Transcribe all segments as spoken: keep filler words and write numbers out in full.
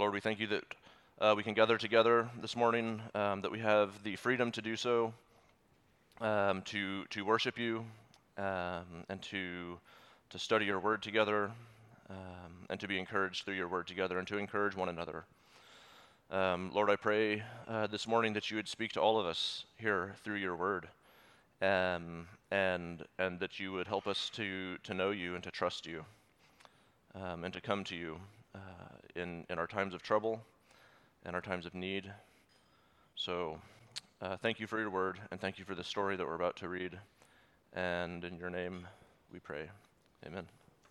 Lord, we thank you that uh, we can gather together this morning, um, that we have the freedom to do so, um, to to worship you, um, and to to study your word together, um, and to be encouraged through your word together, and to encourage one another. Um, Lord, I pray uh, this morning that you would speak to all of us here through your word, um, and and that you would help us to to know you and to trust you, um, and to come to you uh, in in our times of trouble and our times of need. So uh, thank you for your word, and thank you for the story that we're about to read. And in your name we pray. Amen.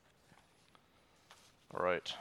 All right.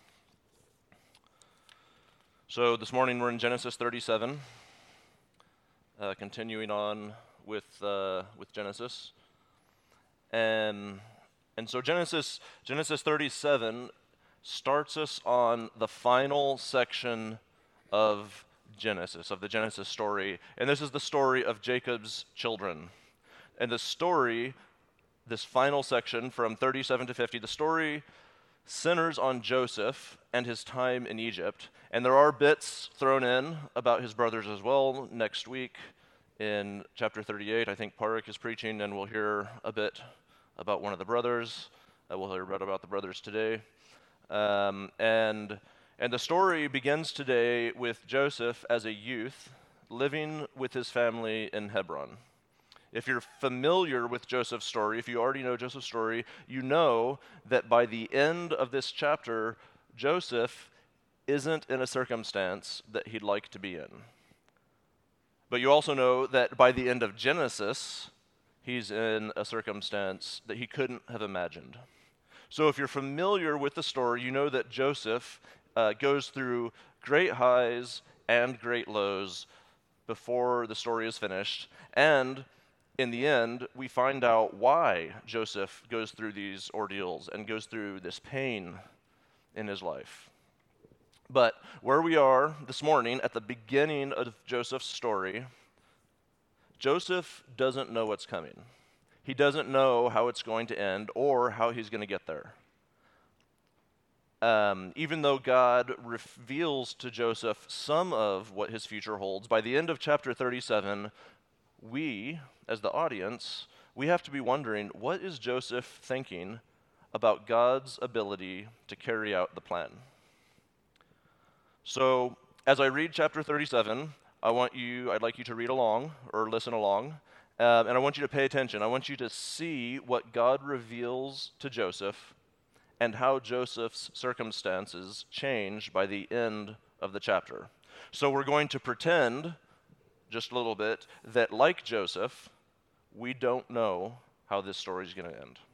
So this morning we're in Genesis thirty-seven, uh, continuing on with uh, with Genesis, and and so Genesis Genesis thirty-seven starts us on the final section of Genesis, of the Genesis story, and this is the story of Jacob's children. And the story, this final section from thirty-seven to fifty, the story centers on Joseph and his time in Egypt. And there are bits thrown in about his brothers as well. Next week in chapter thirty-eight, I think Parik is preaching, and we'll hear a bit about one of the brothers. Uh, we'll hear a bit about the brothers today. Um, and and the story begins today with Joseph as a youth living with his family in Hebron. If you're familiar with Joseph's story, if you already know Joseph's story, you know that by the end of this chapter, Joseph isn't in a circumstance that he'd like to be in. But you also know that by the end of Genesis, he's in a circumstance that he couldn't have imagined. So if you're familiar with the story, you know that Joseph uh, goes through great highs and great lows before the story is finished. And in the end, we find out why Joseph goes through these ordeals and goes through this pain in his life. But where we are this morning, at the beginning of Joseph's story, Joseph doesn't know what's coming. He doesn't know how it's going to end or how he's going to get there. Um, even though God reveals to Joseph some of what his future holds, by the end of chapter thirty-seven, we, as the audience, we have to be wondering, what is Joseph thinking about God's ability to carry out the plan? So, as I read chapter thirty-seven, I want you, I'd like you to read along or listen along, uh, and I want you to pay attention. I want you to see what God reveals to Joseph and how Joseph's circumstances change by the end of the chapter. So we're going to pretend just a little bit that, like Joseph, we don't know how this story is going to end.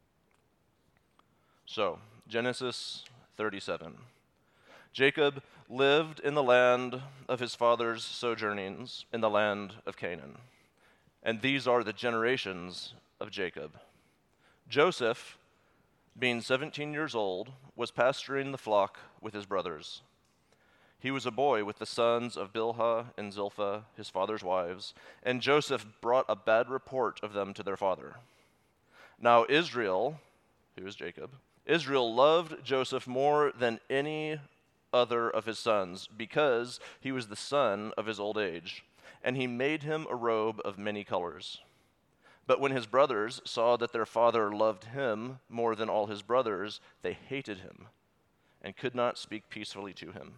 So, Genesis thirty-seven. Jacob lived in the land of his father's sojournings, in the land of Canaan. And these are the generations of Jacob. Joseph, being seventeen years old, was pasturing the flock with his brothers. He was a boy with the sons of Bilhah and Zilpah, his father's wives, and Joseph brought a bad report of them to their father. Now Israel, who is Jacob, Israel loved Joseph more than any other of his sons, because he was the son of his old age, and he made him a robe of many colors. But when his brothers saw that their father loved him more than all his brothers, they hated him and could not speak peacefully to him.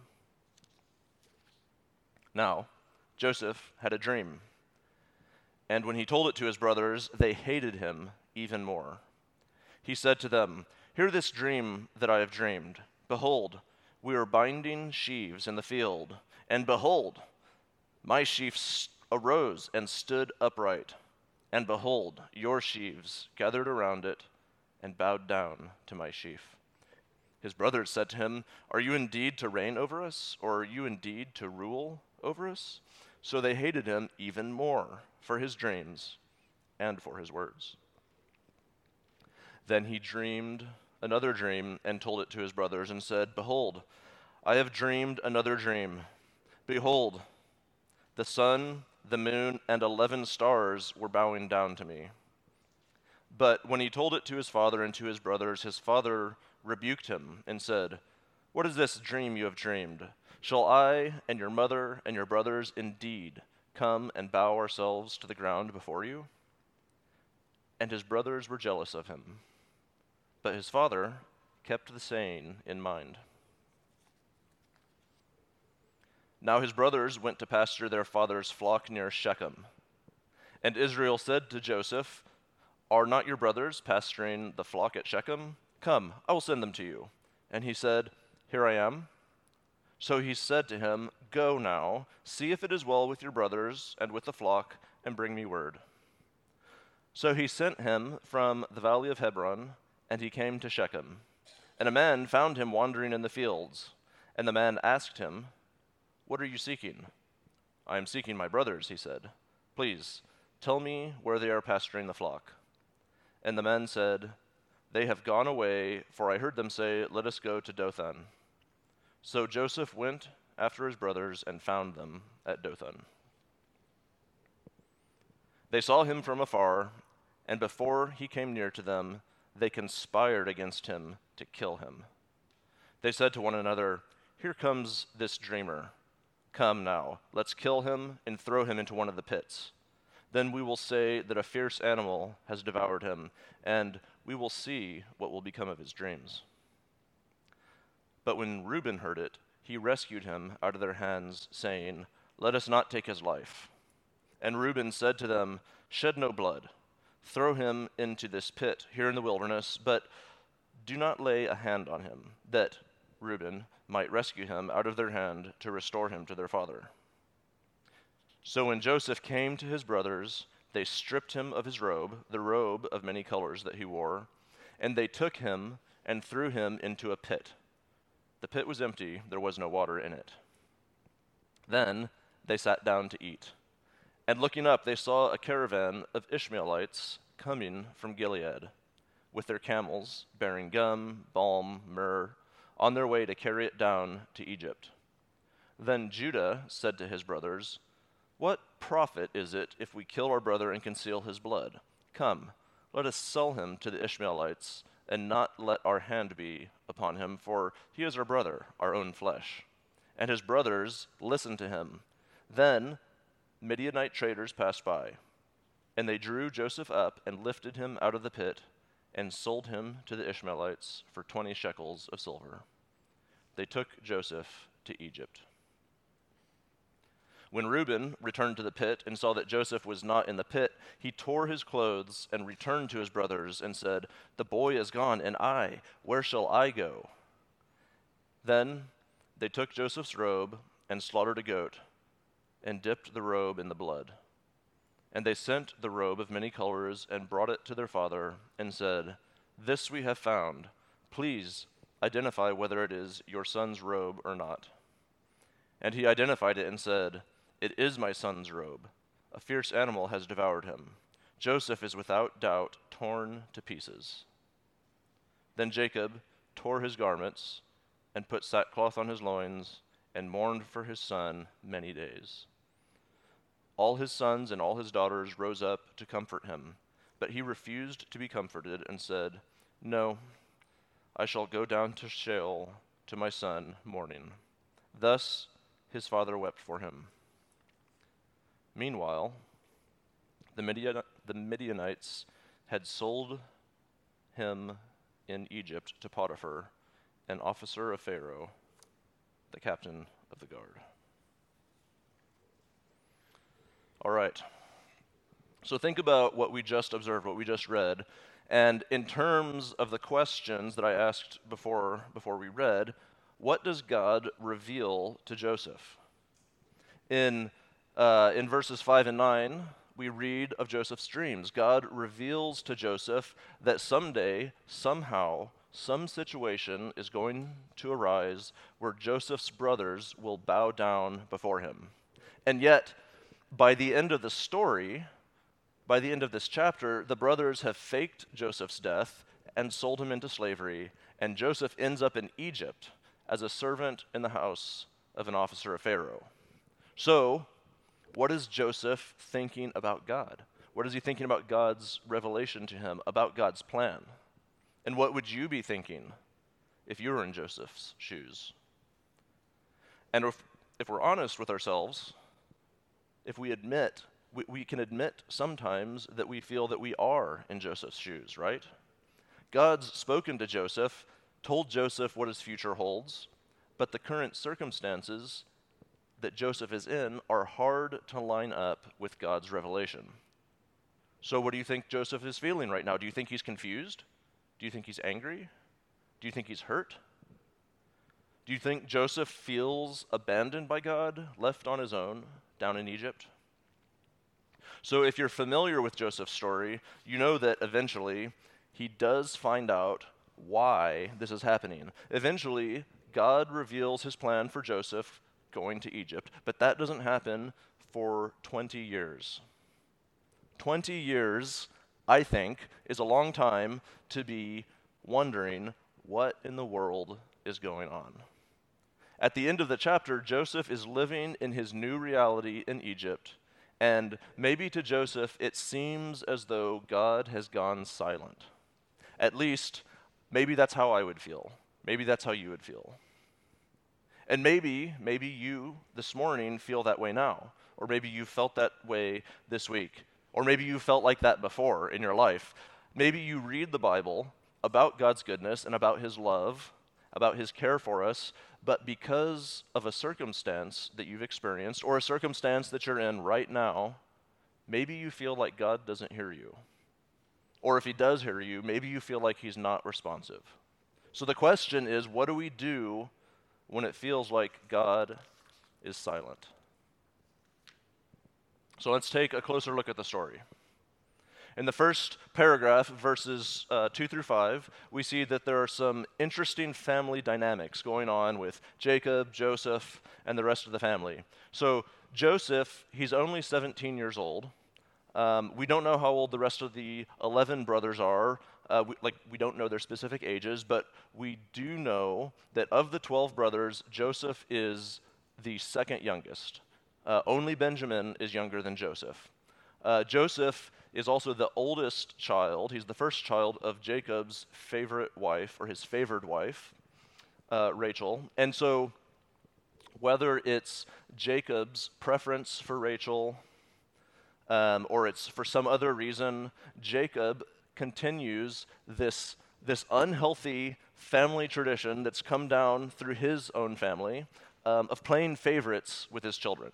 Now, Joseph had a dream, and when he told it to his brothers, they hated him even more. He said to them, "Hear this dream that I have dreamed. Behold, we are binding sheaves in the field, and behold, my sheaf arose and stood upright, and behold, your sheaves gathered around it and bowed down to my sheaf." His brothers said to him, "Are you indeed to reign over us, or are you indeed to rule over us?" So they hated him even more for his dreams and for his words. Then he dreamed another dream and told it to his brothers and said, "Behold, I have dreamed another dream. Behold, the sun, the moon, and eleven stars were bowing down to me." But when he told it to his father and to his brothers, his father rebuked him and said, What is this dream you have dreamed? Shall I and your mother and your brothers indeed come and bow ourselves to the ground before you?" And his brothers were jealous of him. But his father kept the saying in mind. Now his brothers went to pasture their father's flock near Shechem. And Israel said to Joseph, "Are not your brothers pasturing the flock at Shechem? Come, I will send them to you." And he said, "Here I am." So he said to him, "Go now, see if it is well with your brothers and with the flock, and bring me word." So he sent him from the valley of Hebron, and he came to Shechem. And a man found him wandering in the fields. And the man asked him, "What are you seeking?" "I am seeking my brothers," he said. "Please, tell me where they are pasturing the flock." And the man said, "They have gone away, for I heard them say, 'Let us go to Dothan.'" So Joseph went after his brothers and found them at Dothan. They saw him from afar, and before he came near to them, they conspired against him to kill him. They said to one another, "Here comes this dreamer. Come now, let's kill him and throw him into one of the pits. Then we will say that a fierce animal has devoured him, and we will see what will become of his dreams." But when Reuben heard it, he rescued him out of their hands, saying, "Let us not take his life." And Reuben said to them, "Shed no blood. Throw him into this pit here in the wilderness, but do not lay a hand on him, that Reuben might rescue him out of their hand to restore him to their father." So when Joseph came to his brothers, they stripped him of his robe, the robe of many colors that he wore, and they took him and threw him into a pit. The pit was empty, there was no water in it. Then they sat down to eat. And looking up, they saw a caravan of Ishmaelites coming from Gilead, with their camels, bearing gum, balm, myrrh, on their way to carry it down to Egypt. Then Judah said to his brothers, "What profit is it if we kill our brother and conceal his blood? Come, let us sell him to the Ishmaelites, and not let our hand be upon him, for he is our brother, our own flesh." And his brothers listened to him. Then Midianite traders passed by, and they drew Joseph up and lifted him out of the pit and sold him to the Ishmaelites for twenty shekels of silver. They took Joseph to Egypt. When Reuben returned to the pit and saw that Joseph was not in the pit, he tore his clothes and returned to his brothers and said, "The boy is gone, and I, where shall I go?" Then they took Joseph's robe and slaughtered a goat and dipped the robe in the blood. And they sent the robe of many colors and brought it to their father and said, "This we have found. Please identify whether it is your son's robe or not." And he identified it and said, "It is my son's robe. A fierce animal has devoured him. Joseph is without doubt torn to pieces." Then Jacob tore his garments and put sackcloth on his loins and mourned for his son many days. All his sons and all his daughters rose up to comfort him, but he refused to be comforted and said, "No, I shall go down to Sheol to my son mourning." Thus his father wept for him. Meanwhile, the, Midian- the Midianites had sold him in Egypt to Potiphar, an officer of Pharaoh, the captain of the guard. All right. So think about what we just observed, what we just read, and in terms of the questions that I asked before before we read, what does God reveal to Joseph? In uh, in verses five and nine, we read of Joseph's dreams. God reveals to Joseph that someday, somehow, some situation is going to arise where Joseph's brothers will bow down before him. And yet, by the end of the story, by the end of this chapter, the brothers have faked Joseph's death and sold him into slavery, and Joseph ends up in Egypt as a servant in the house of an officer of Pharaoh. So, what is Joseph thinking about God? What is he thinking about God's revelation to him, about God's plan? And what would you be thinking if you were in Joseph's shoes? And if, if we're honest with ourselves, if we admit, we, we can admit sometimes that we feel that we are in Joseph's shoes, right? God's spoken to Joseph, told Joseph what his future holds, but the current circumstances that Joseph is in are hard to line up with God's revelation. So what do you think Joseph is feeling right now? Do you think he's confused? Do you think he's angry? Do you think he's hurt? Do you think Joseph feels abandoned by God, left on his own, down in Egypt? So if you're familiar with Joseph's story, you know that eventually he does find out why this is happening. Eventually, God reveals his plan for Joseph going to Egypt, but that doesn't happen for twenty years. twenty years, I think, is a long time to be wondering what in the world is going on. At the end of the chapter, Joseph is living in his new reality in Egypt, and maybe to Joseph it seems as though God has gone silent. At least, maybe that's how I would feel. Maybe that's how you would feel. And maybe, maybe you this morning feel that way now, or maybe you felt that way this week, or maybe you felt like that before in your life. Maybe you read the Bible about God's goodness and about his love, about his care for us, but because of a circumstance that you've experienced, or a circumstance that you're in right now, maybe you feel like God doesn't hear you. Or if he does hear you, maybe you feel like he's not responsive. So the question is, what do we do when it feels like God is silent? So let's take a closer look at the story. In the first paragraph, verses uh, two through five, we see that there are some interesting family dynamics going on with Jacob, Joseph, and the rest of the family. So Joseph, he's only seventeen years old. Um, we don't know how old the rest of the eleven brothers are. Uh, we, like, we don't know their specific ages, but we do know that of the twelve brothers, Joseph is the second youngest. Uh, only Benjamin is younger than Joseph. Uh, Joseph is also the oldest child. He's the first child of Jacob's favorite wife, or his favored wife, uh, Rachel. And so whether it's Jacob's preference for Rachel, um, or it's for some other reason, Jacob continues this, this unhealthy family tradition that's come down through his own family um, of playing favorites with his children.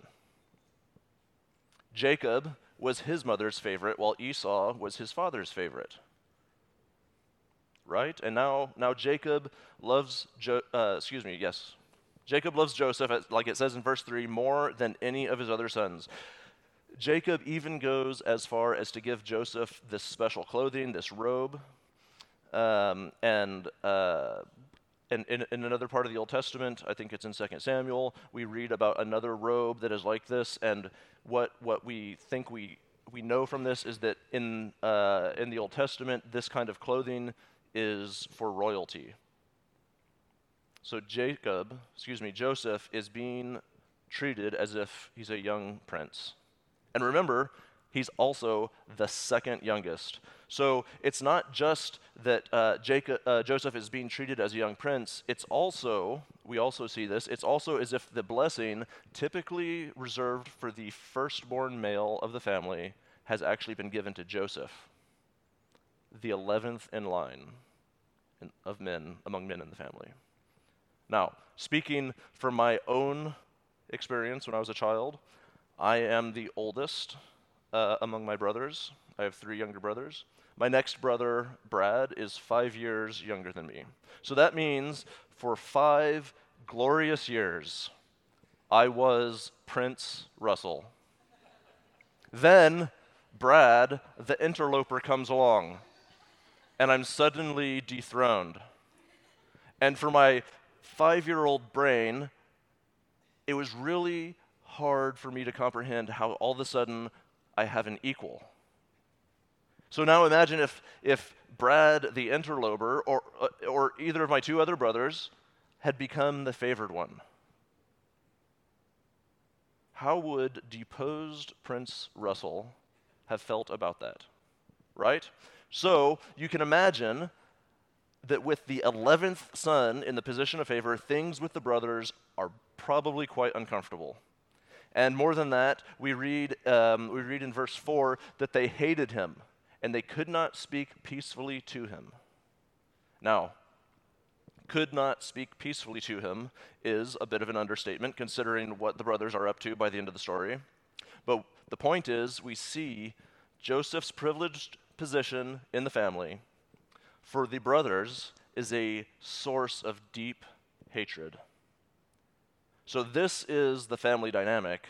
Jacob was his mother's favorite, while Esau was his father's favorite. Right? And now, now Jacob loves, jo- uh, excuse me, yes. Jacob loves Joseph, like it says in verse three, more than any of his other sons. Jacob even goes as far as to give Joseph this special clothing, this robe. Um, and uh, and in, in another part of the Old Testament, I think it's in Second Samuel, we read about another robe that is like this. And what what we think we we know from this is that in uh, in the Old Testament, this kind of clothing is for royalty. So Jacob, excuse me, Joseph is being treated as if he's a young prince. And remember, he's also the second youngest. So it's not just that uh, Jacob, uh, Joseph is being treated as a young prince, it's also, we also see this, it's also as if the blessing typically reserved for the firstborn male of the family has actually been given to Joseph, the eleventh in line in, of men, among men in the family. Now, speaking from my own experience when I was a child, I am the oldest uh, among my brothers. I have three younger brothers. My next brother, Brad, is five years younger than me. So that means for five glorious years, I was Prince Russell. Then Brad, the interloper, comes along, and I'm suddenly dethroned. And for my five-year-old brain, it was really hard for me to comprehend how all of a sudden I have an equal. So now imagine if if Brad the interloper or uh, or either of my two other brothers had become the favored one. How would deposed Prince Russell have felt about that? Right? So you can imagine that with the eleventh son in the position of favor, things with the brothers are probably quite uncomfortable. And more than that, we read, um, we read in verse four that they hated him, and they could not speak peacefully to him. Now, could not speak peacefully to him is a bit of an understatement, considering what the brothers are up to by the end of the story. But the point is, we see Joseph's privileged position in the family for the brothers is a source of deep hatred. So this is the family dynamic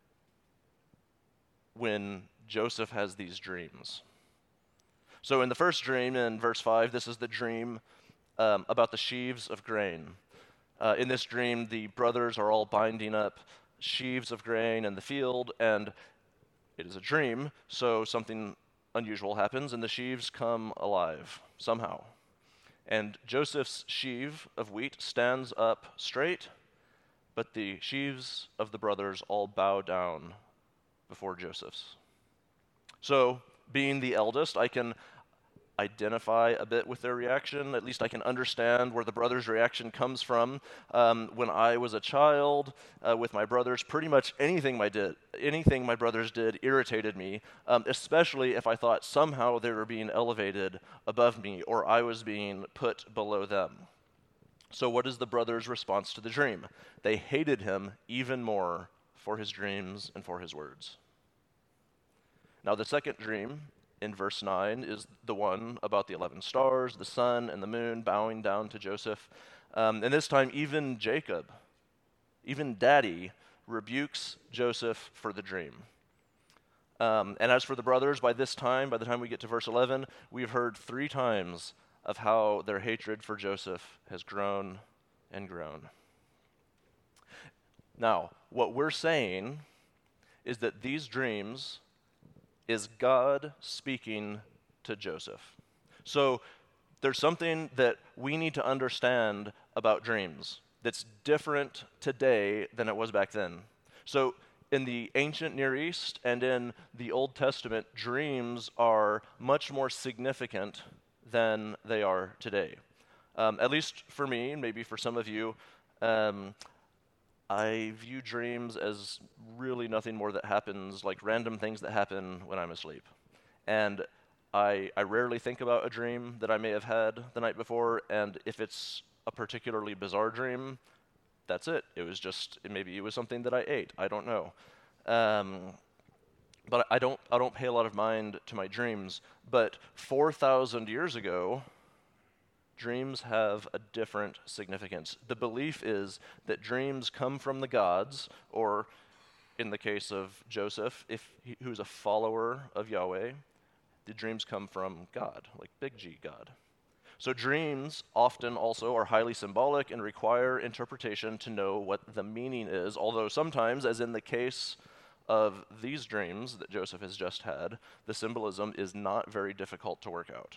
when Joseph has these dreams. So in the first dream, in verse five, this is the dream um, about the sheaves of grain. Uh, in this dream, the brothers are all binding up sheaves of grain in the field, and it is a dream, so something unusual happens, and the sheaves come alive somehow. And Joseph's sheaf of wheat stands up straight, but the sheaves of the brothers all bow down before Joseph's. So, being the eldest, I can identify a bit with their reaction. At least I can understand where the brothers' reaction comes from. Um, when I was a child uh, with my brothers, pretty much anything my did, anything my brothers did irritated me, um, especially if I thought somehow they were being elevated above me or I was being put below them. So what is the brothers' response to the dream? They hated him even more for his dreams and for his words. Now the second dream, in verse nine, is the one about the eleven stars, the sun, and the moon bowing down to Joseph. Um, and this time, even Jacob, even Daddy, rebukes Joseph for the dream. Um, and as for the brothers, by this time, by the time we get to verse eleven, we've heard three times of how their hatred for Joseph has grown and grown. Now, what we're saying is that these dreams is God speaking to Joseph. So there's something that we need to understand about dreams that's different today than it was back then. So in the ancient Near East and in the Old Testament, dreams are much more significant than they are today. Um, at least for me, and maybe for some of you, um, I view dreams as really nothing more that happens, like random things that happen when I'm asleep. And I, I rarely think about a dream that I may have had the night before, and if it's a particularly bizarre dream, that's it. It was just, maybe it was something that I ate. I don't know. Um, but I don't, I don't pay a lot of mind to my dreams. But four thousand years ago, dreams have a different significance. The belief is that dreams come from the gods, or in the case of Joseph, if he, who's a follower of Yahweh, the dreams come from God, like big G God. So dreams often also are highly symbolic and require interpretation to know what the meaning is, although sometimes, as in the case of these dreams that Joseph has just had, the symbolism is not very difficult to work out.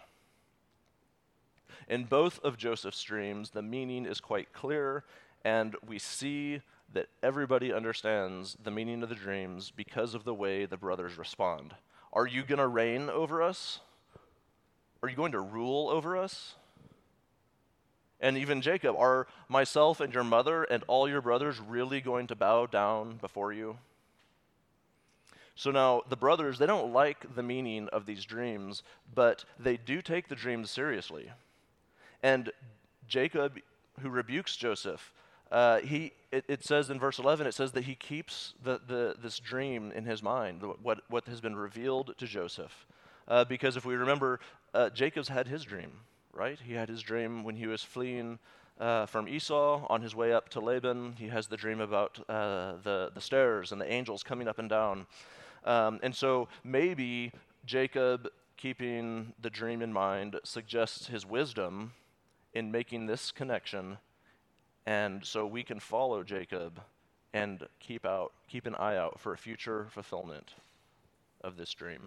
In both of Joseph's dreams, the meaning is quite clear, and we see that everybody understands the meaning of the dreams because of the way the brothers respond. Are you going to reign over us? Are you going to rule over us? And even Jacob, are myself and your mother and all your brothers really going to bow down before you? So now, the brothers, they don't like the meaning of these dreams, but they do take the dreams seriously. And Jacob, who rebukes Joseph, uh, he it, it says in verse eleven, it says that he keeps the, the this dream in his mind, what, what has been revealed to Joseph. Uh, because if we remember, uh, Jacob's had his dream, right? He had his dream when he was fleeing uh, from Esau on his way up to Laban. He has the dream about uh, the, the stairs and the angels coming up and down. Um, and so maybe Jacob, keeping the dream in mind, suggests his wisdom in making this connection, and so we can follow Jacob and keep out, keep an eye out for a future fulfillment of this dream.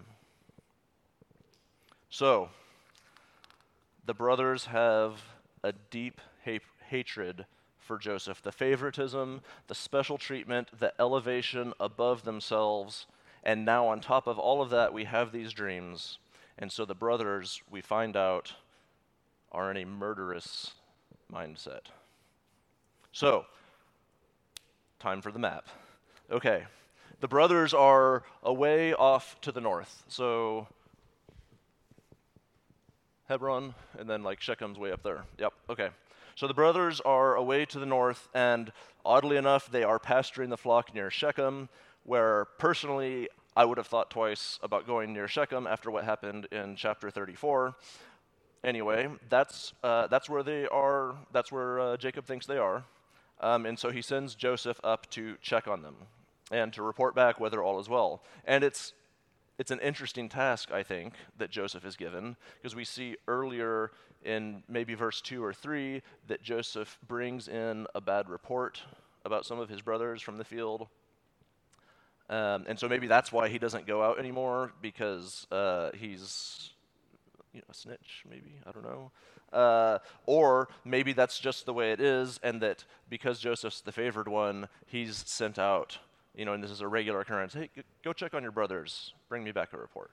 So, the brothers have a deep ha- hatred for Joseph. The favoritism, the special treatment, the elevation above themselves, and now on top of all of that, we have these dreams. And so the brothers, we find out, are in a murderous mindset. So, time for the map. Okay, the brothers are away off to the north. So, Hebron, and then like Shechem's way up there. Yep, okay. So the brothers are away to the north, and oddly enough, they are pasturing the flock near Shechem, where personally, I would have thought twice about going near Shechem after what happened in chapter thirty-four. Anyway, that's uh, that's where they are. That's where uh, Jacob thinks they are, um, and so he sends Joseph up to check on them and to report back whether all is well. And it's it's an interesting task, I think, that Joseph is given, because we see earlier in maybe verse two or three that Joseph brings in a bad report about some of his brothers from the field. Um, and so maybe that's why he doesn't go out anymore, because uh, he's you know, a snitch, maybe, I don't know. Uh, or maybe that's just the way it is, and that because Joseph's the favored one, he's sent out, you know, and this is a regular occurrence. Hey, g- go check on your brothers. Bring me back a report.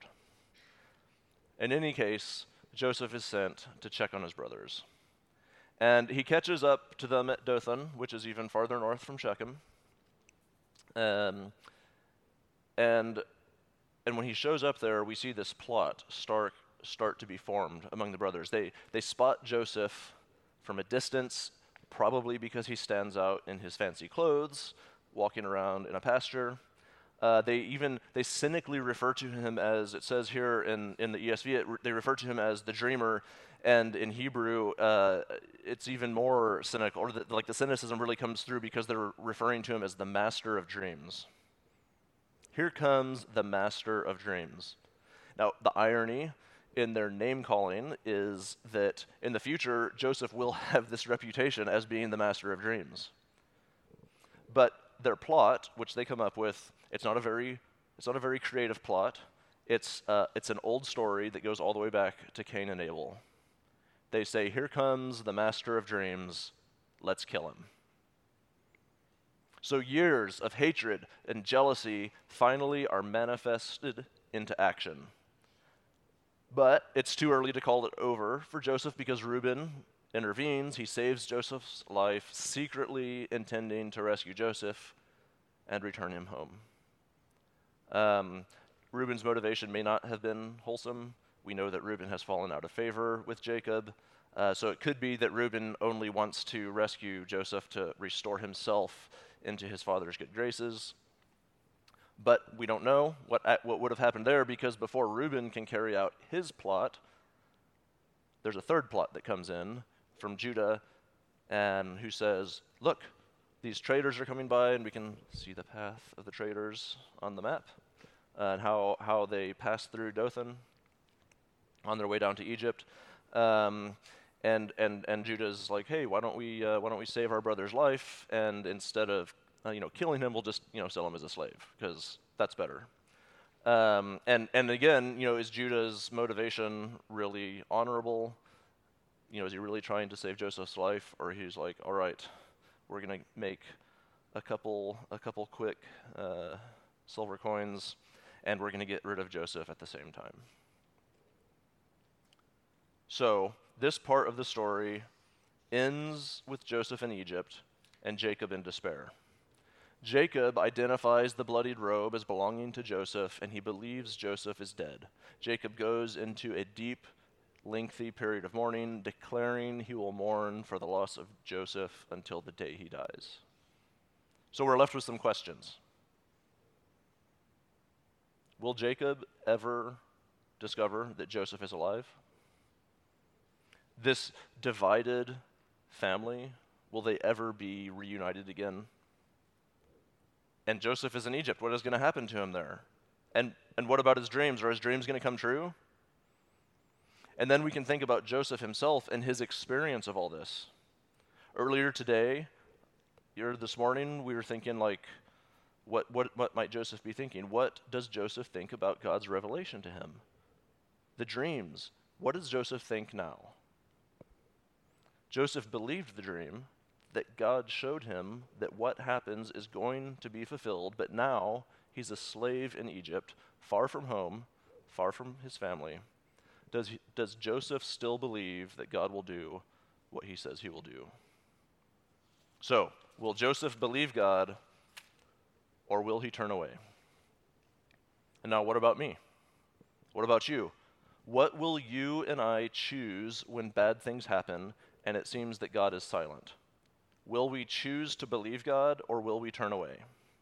In any case, Joseph is sent to check on his brothers. And he catches up to them at Dothan, which is even farther north from Shechem. Um, and and when he shows up there, we see this plot start start to be formed among the brothers. They they spot Joseph from a distance, probably because he stands out in his fancy clothes, walking around in a pasture. Uh, they even, they cynically refer to him as, it says here in, in the E S V, it, they refer to him as the dreamer, and in Hebrew, uh, it's even more cynical, or the, like the cynicism really comes through because they're referring to him as the master of dreams. Here comes the master of dreams. Now, the irony in their name calling is that in the future, Joseph will have this reputation as being the master of dreams. But their plot, which they come up with, it's not a very, it's not a very creative plot. It's, uh, it's an old story that goes all the way back to Cain and Abel. They say, here comes the master of dreams, let's kill him. So years of hatred and jealousy finally are manifested into action. But it's too early to call it over for Joseph because Reuben intervenes. He saves Joseph's life, secretly intending to rescue Joseph and return him home. Um, Reuben's motivation may not have been wholesome. We know that Reuben has fallen out of favor with Jacob. Uh, so it could be that Reuben only wants to rescue Joseph to restore himself into his father's good graces. But we don't know what, what would have happened there, because before Reuben can carry out his plot, there's a third plot that comes in from Judah, and who says, look, these traders are coming by, and we can see the path of the traders on the map, uh, and how, how they pass through Dothan on their way down to Egypt. Um, and, and, and Judah's like, hey, why don't we, uh, why don't we save our brother's life, and instead of uh, you know, killing him, we'll just you know, sell him as a slave, because that's better. Um, and, and again, you know, is Judah's motivation really honorable? You know, is he really trying to save Joseph's life, or he's like, all right, we're gonna make a couple a couple quick uh, silver coins, and we're gonna get rid of Joseph at the same time. So this part of the story ends with Joseph in Egypt and Jacob in despair. Jacob identifies the bloodied robe as belonging to Joseph, and he believes Joseph is dead. Jacob goes into a deep, lengthy period of mourning, declaring he will mourn for the loss of Joseph until the day he dies. So we're left with some questions. Will Jacob ever discover that Joseph is alive? This divided family, will they ever be reunited again? And Joseph is in Egypt. What is going to happen to him there? And and what about his dreams? Are his dreams going to come true? And then we can think about Joseph himself and his experience of all this. Earlier today, or this morning, we were thinking like, what, what, what might Joseph be thinking? What does Joseph think about God's revelation to him? The dreams. What does Joseph think now? Joseph believed the dream, that God showed him that what happens is going to be fulfilled, but now he's a slave in Egypt, far from home, far from his family, Does, he, does Joseph still believe that God will do what he says he will do? So, will Joseph believe God, or will he turn away? And now what about me? What about you? What will you and I choose when bad things happen and it seems that God is silent? Will we choose to believe God, or will we turn away?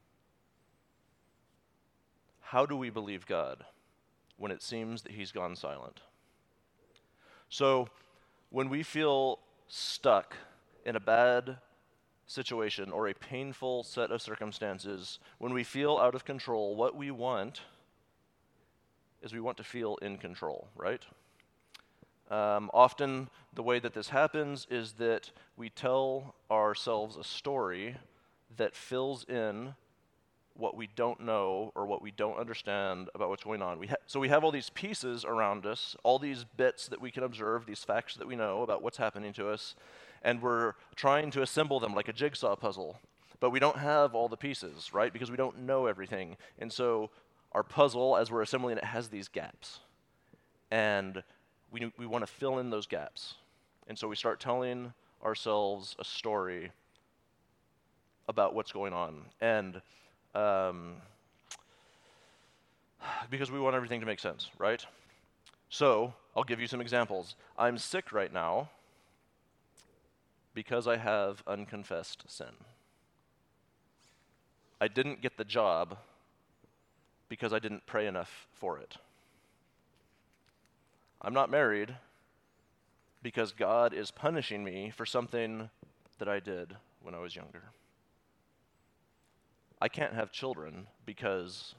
How do we believe God when it seems that he's gone silent? So, when we feel stuck in a bad situation or a painful set of circumstances, when we feel out of control, what we want is we want to feel in control, right? Um, often the way that this happens is that we tell ourselves a story that fills in what we don't know or what we don't understand about what's going on. We ha- so we have all these pieces around us, all these bits that we can observe, these facts that we know about what's happening to us, and we're trying to assemble them like a jigsaw puzzle. But we don't have all the pieces, right? Because we don't know everything. And so our puzzle, as we're assembling it, has these gaps. And we, we want to fill in those gaps. And so we start telling ourselves a story about what's going on. And um, because we want everything to make sense, right? So I'll give you some examples. I'm sick right now because I have unconfessed sin. I didn't get the job because I didn't pray enough for it. I'm not married because God is punishing me for something that I did when I was younger. I can't have children because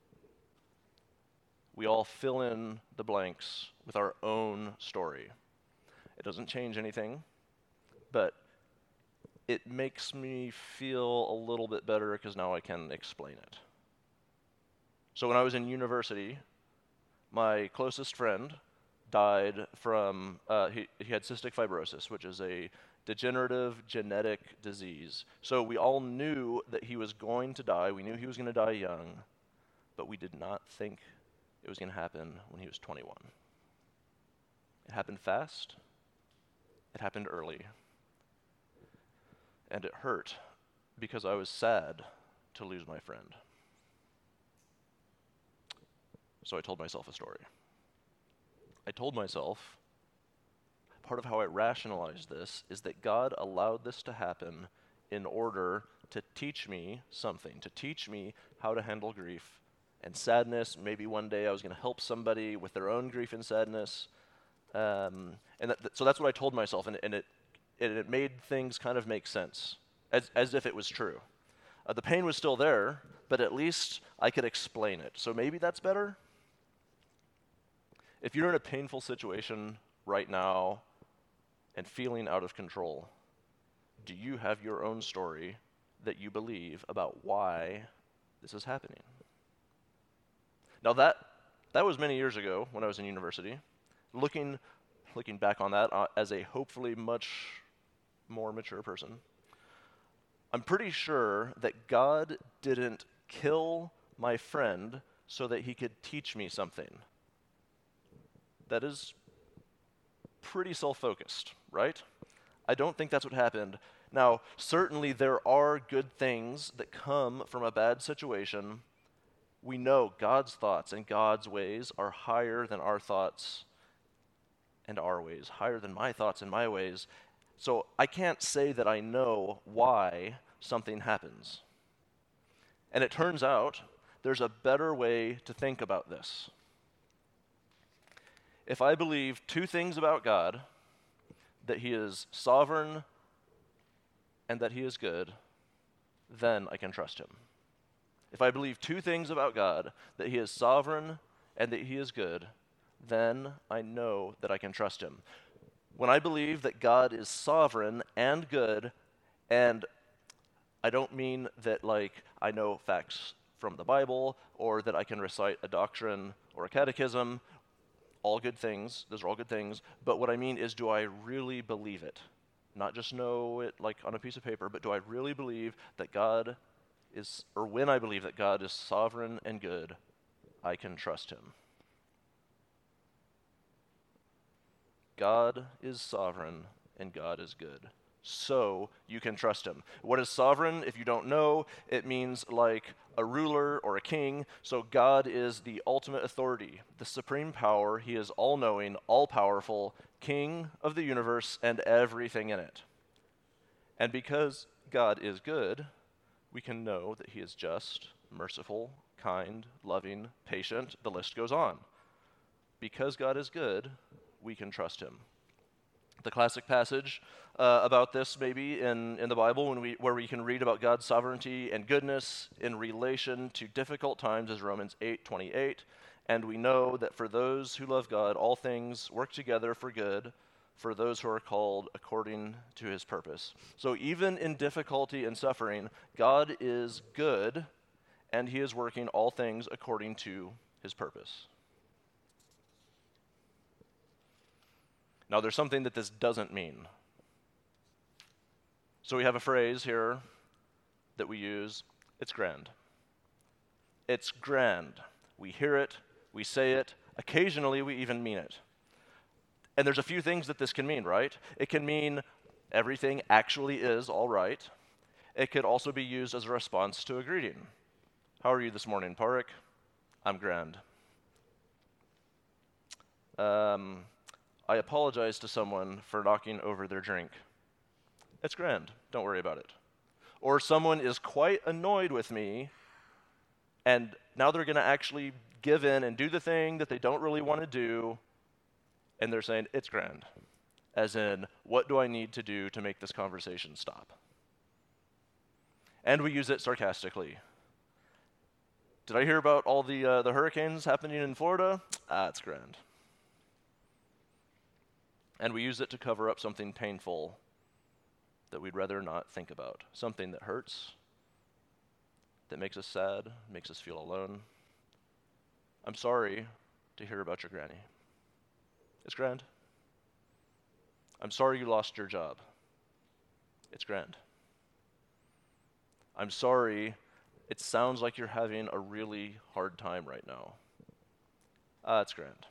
we all fill in the blanks with our own story. It doesn't change anything, but it makes me feel a little bit better because now I can explain it. So when I was in university, my closest friend died from, uh, he, he had cystic fibrosis, which is a degenerative genetic disease. So we all knew that he was going to die. We knew he was going to die young, but we did not think it was going to happen when he was twenty-one. It happened fast. It happened early. And it hurt because I was sad to lose my friend. So I told myself a story. I told myself, part of how I rationalized this is that God allowed this to happen in order to teach me something, to teach me how to handle grief and sadness. Maybe one day I was going to help somebody with their own grief and sadness. Um, and that, so that's what I told myself, and, and it, it it made things kind of make sense, as, as if it was true. Uh, the pain was still there, but at least I could explain it. So maybe that's better. If you're in a painful situation right now and feeling out of control, do you have your own story that you believe about why this is happening? Now that that was many years ago when I was in university. Looking looking back on that uh, as a hopefully much more mature person, I'm pretty sure that God didn't kill my friend so that he could teach me something. That is pretty self-focused, right? I don't think that's what happened. Now, certainly there are good things that come from a bad situation. We know God's thoughts and God's ways are higher than our thoughts and our ways, higher than my thoughts and my ways. So I can't say that I know why something happens. And it turns out there's a better way to think about this. If I believe two things about God, that he is sovereign and that he is good, then I can trust him. If I believe two things about God, that he is sovereign and that he is good, then I know that I can trust him. When I believe that God is sovereign and good, and I don't mean that like I know facts from the Bible or that I can recite a doctrine or a catechism, all good things, those are all good things, but what I mean is, do I really believe it? Not just know it like on a piece of paper, but do I really believe that God is, or when I believe that God is sovereign and good, I can trust him. God is sovereign and God is good. So you can trust him. What is sovereign? If you don't know, it means like a ruler or a king. So God is the ultimate authority, the supreme power. He is all-knowing, all-powerful, king of the universe and everything in it. And because God is good, we can know that he is just, merciful, kind, loving, patient. The list goes on. Because God is good, we can trust him. The classic passage uh, about this maybe in, in the Bible when we, where we can read about God's sovereignty and goodness in relation to difficult times is Romans eight twenty-eight. And we know that for those who love God, all things work together for good, for those who are called according to his purpose. So even in difficulty and suffering, God is good, and he is working all things according to his purpose. Now, there's something that this doesn't mean. So we have a phrase here that we use. It's grand. It's grand. We hear it, we say it, occasionally we even mean it. And there's a few things that this can mean, right? It can mean everything actually is all right. It could also be used as a response to a greeting. How are you this morning, Parik? I'm grand. Um... I apologize to someone for knocking over their drink. It's grand. Don't worry about it. Or someone is quite annoyed with me, and now they're going to actually give in and do the thing that they don't really want to do, and they're saying, it's grand. As in, what do I need to do to make this conversation stop? And we use it sarcastically. Did I hear about all the, uh, the hurricanes happening in Florida? Ah, it's grand. And we use it to cover up something painful that we'd rather not think about. Something that hurts, that makes us sad, makes us feel alone. I'm sorry to hear about your granny. It's grand. I'm sorry you lost your job. It's grand. I'm sorry, it sounds like you're having a really hard time right now. Ah, it's grand.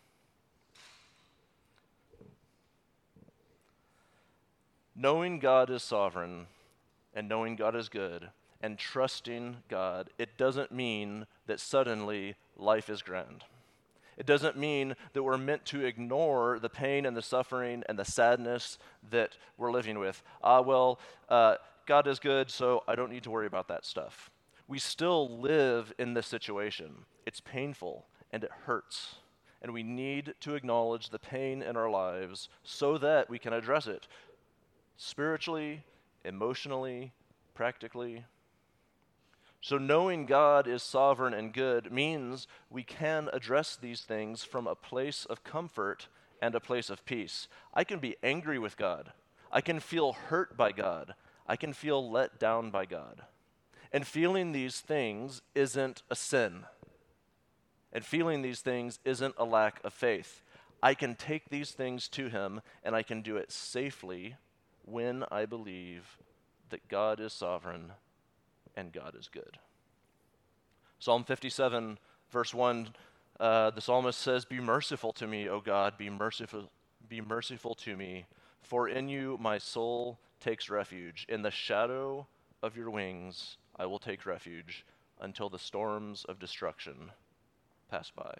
Knowing God is sovereign and knowing God is good and trusting God, it doesn't mean that suddenly life is grand. It doesn't mean that we're meant to ignore the pain and the suffering and the sadness that we're living with. Ah, well, uh, God is good, so I don't need to worry about that stuff. We still live in this situation. It's painful and it hurts. And we need to acknowledge the pain in our lives so that we can address it. Spiritually, emotionally, practically. So knowing God is sovereign and good means we can address these things from a place of comfort and a place of peace. I can be angry with God. I can feel hurt by God. I can feel let down by God. And feeling these things isn't a sin. And feeling these things isn't a lack of faith. I can take these things to him, and I can do it safely when I believe that God is sovereign and God is good. Psalm fifty-seven, verse one, uh, the psalmist says, "Be merciful to me, O God, be merciful, be merciful to me, for in you my soul takes refuge. In the shadow of your wings I will take refuge until the storms of destruction pass by."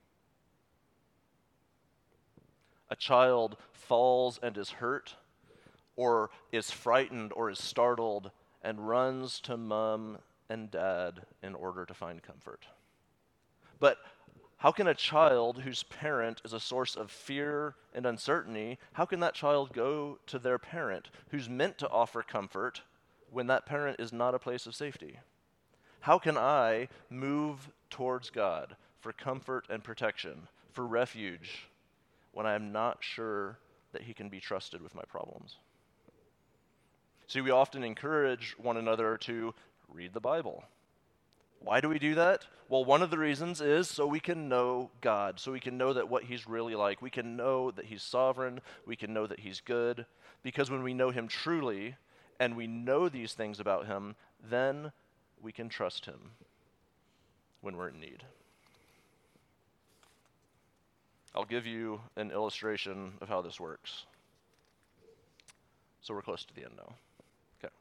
A child falls and is hurt, or is frightened or is startled and runs to mom and dad in order to find comfort. But how can a child whose parent is a source of fear and uncertainty, how can that child go to their parent who's meant to offer comfort when that parent is not a place of safety? How can I move towards God for comfort and protection, for refuge, when I am not sure that he can be trusted with my problems? See, we often encourage one another to read the Bible. Why do we do that? Well, one of the reasons is so we can know God, so we can know that what he's really like. We can know that he's sovereign. We can know that he's good. Because when we know him truly and we know these things about him, then we can trust him when we're in need. I'll give you an illustration of how this works. So we're close to the end now. Okay.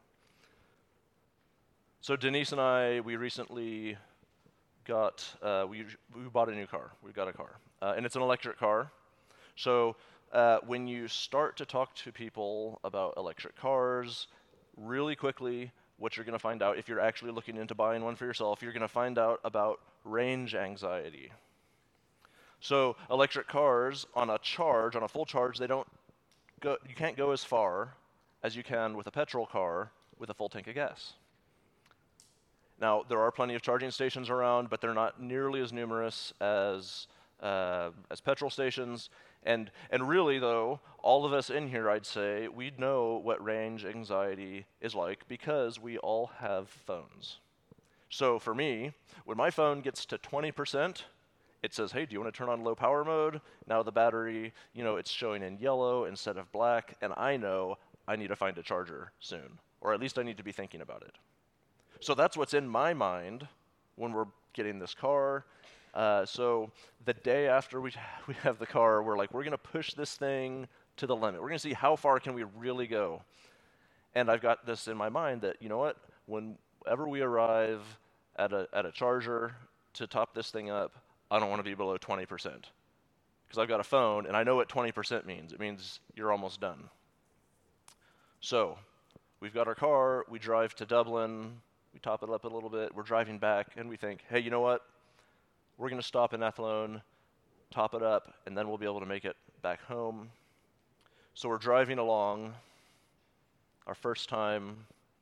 So Denise and I, we recently got, uh, we, we bought a new car. We got a car. Uh, and it's an electric car. So uh, when you start to talk to people about electric cars, really quickly, what you're going to find out, if you're actually looking into buying one for yourself, you're going to find out about range anxiety. So electric cars, on a charge, on a full charge, they don't go, you can't go as far as you can with a petrol car with a full tank of gas. Now, there are plenty of charging stations around, but they're not nearly as numerous as uh, as petrol stations. And and really, though, all of us in here, I'd say, we know what range anxiety is like because we all have phones. So for me, when my phone gets to twenty percent, it says, hey, do you want to turn on low power mode? Now the battery, you know, it's showing in yellow instead of black, and I know I need to find a charger soon, or at least I need to be thinking about it. So that's what's in my mind when we're getting this car. Uh, so the day after we we have the car, we're like, we're going to push this thing to the limit. We're going to see how far can we really go. And I've got this in my mind that, you know what, whenever we arrive at a at a charger to top this thing up, I don't want to be below twenty percent. Because I've got a phone, and I know what twenty percent means. It means you're almost done. So we've got our car, we drive to Dublin, we top it up a little bit, we're driving back, and we think, hey, you know what? We're going to stop in Athlone, top it up, and then we'll be able to make it back home. So we're driving along, our first time.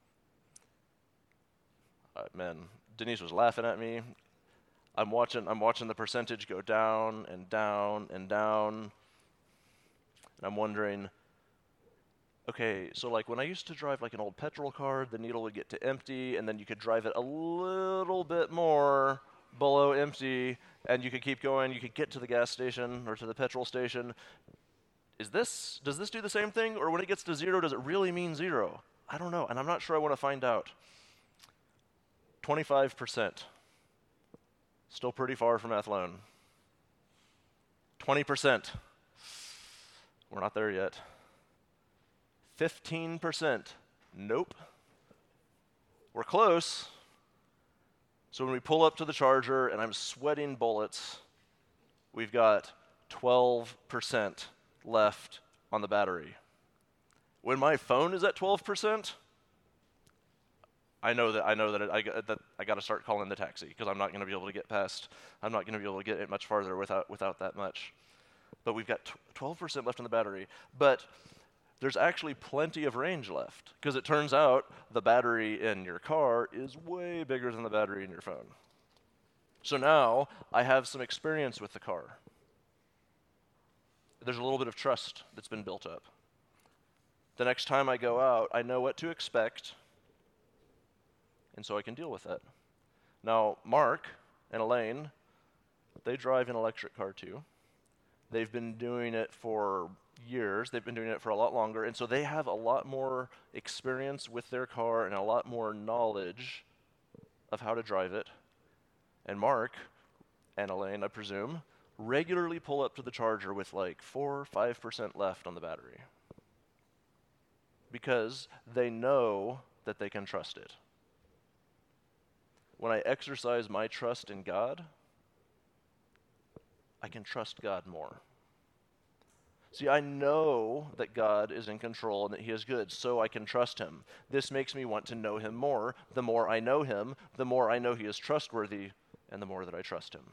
Uh, man, Denise was laughing at me. I'm watching, I'm watching the percentage go down and down and down, and I'm wondering, okay, so like when I used to drive like an old petrol car, the needle would get to empty, and then you could drive it a little bit more below empty, and you could keep going, you could get to the gas station or to the petrol station. Is this, does this do the same thing, or when it gets to zero, does it really mean zero? I don't know, and I'm not sure I want to find out. twenty-five percent. Still pretty far from Athlone. twenty percent. We're not there yet. fifteen percent. Nope. We're close. So when we pull up to the charger and I'm sweating bullets, we've got twelve percent left on the battery. When my phone is at twelve percent, I know that I know that I that I got to start calling the taxi because I'm not going to be able to get past. I'm not going to be able to get it much farther without without that much. But we've got twelve percent left on the battery. But there's actually plenty of range left because it turns out the battery in your car is way bigger than the battery in your phone. So now I have some experience with the car. There's a little bit of trust that's been built up. The next time I go out, I know what to expect, and so I can deal with it. Now, Mark and Elaine, they drive an electric car too. They've been doing it for years. They've been doing it for a lot longer, and so they have a lot more experience with their car and a lot more knowledge of how to drive it. And Mark and Elaine, I presume, regularly pull up to the charger with like four or five percent left on the battery because they know that they can trust it. When I exercise my trust in God, I can trust God more. See, I know that God is in control and that he is good, so I can trust him. This makes me want to know him more. The more I know him, the more I know he is trustworthy, and the more that I trust him.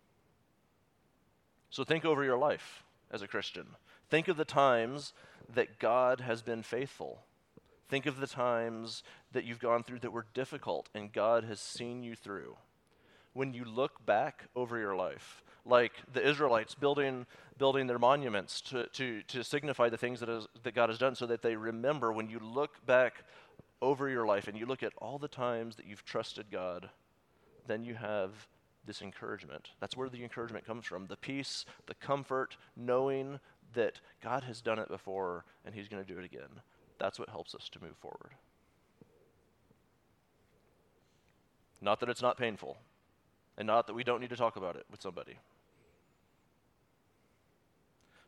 So think over your life as a Christian. Think of the times that God has been faithful. Think of the times that you've gone through that were difficult and God has seen you through. When you look back over your life, like the Israelites building building their monuments to, to, to signify the things that, is, that God has done so that they remember, when you look back over your life and you look at all the times that you've trusted God, then you have this encouragement. That's where the encouragement comes from. The peace, the comfort, knowing that God has done it before and he's going to do it again. That's what helps us to move forward. Not that it's not painful, and not that we don't need to talk about it with somebody.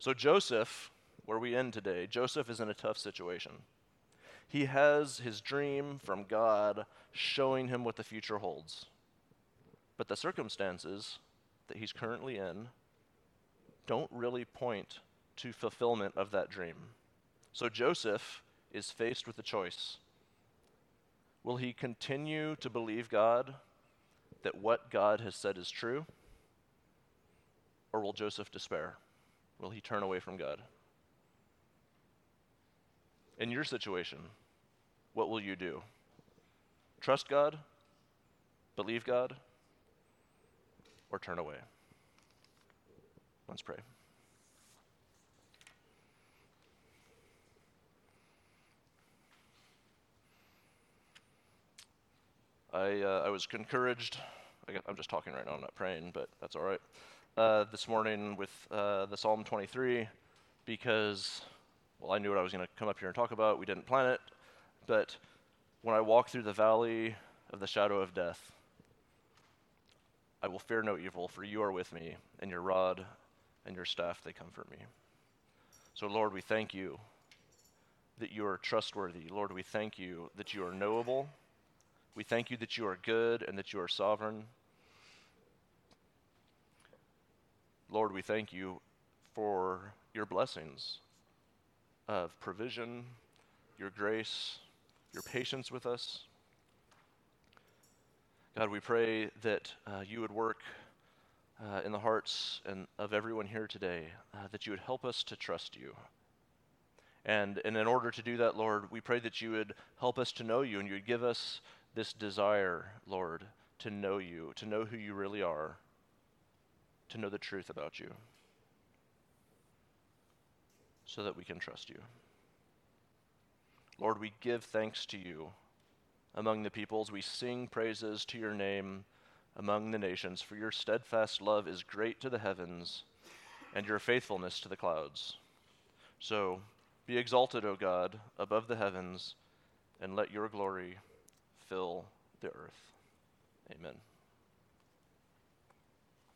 So Joseph, where we end today, Joseph is in a tough situation. He has his dream from God showing him what the future holds. But the circumstances that he's currently in don't really point to fulfillment of that dream. So Joseph is faced with a choice. Will he continue to believe God, that what God has said is true? Or will Joseph despair? Will he turn away from God? In your situation, what will you do? Trust God? Believe God? Or turn away? Let's pray. I uh, I was encouraged. I got, I'm just talking right now. I'm not praying, but that's all right. Uh, this morning with uh, the Psalm twenty-three, because well, I knew what I was going to come up here and talk about. We didn't plan it, but when I walk through the valley of the shadow of death, I will fear no evil, for you are with me, and your rod and your staff, they comfort me. So Lord, we thank you that you are trustworthy. Lord, we thank you that you are knowable. We thank you that you are good and that you are sovereign. Lord, we thank you for your blessings of provision, your grace, your patience with us. God, we pray that uh, you would work uh, in the hearts and of everyone here today, uh, that you would help us to trust you. And, and in order to do that, Lord, we pray that you would help us to know you, and you would give us this desire, Lord, to know you, to know who you really are, to know the truth about you, so that we can trust you. Lord, we give thanks to you among the peoples. We sing praises to your name among the nations, for your steadfast love is great to the heavens, and your faithfulness to the clouds. So be exalted, O God, above the heavens, and let your glory fill the earth. Amen.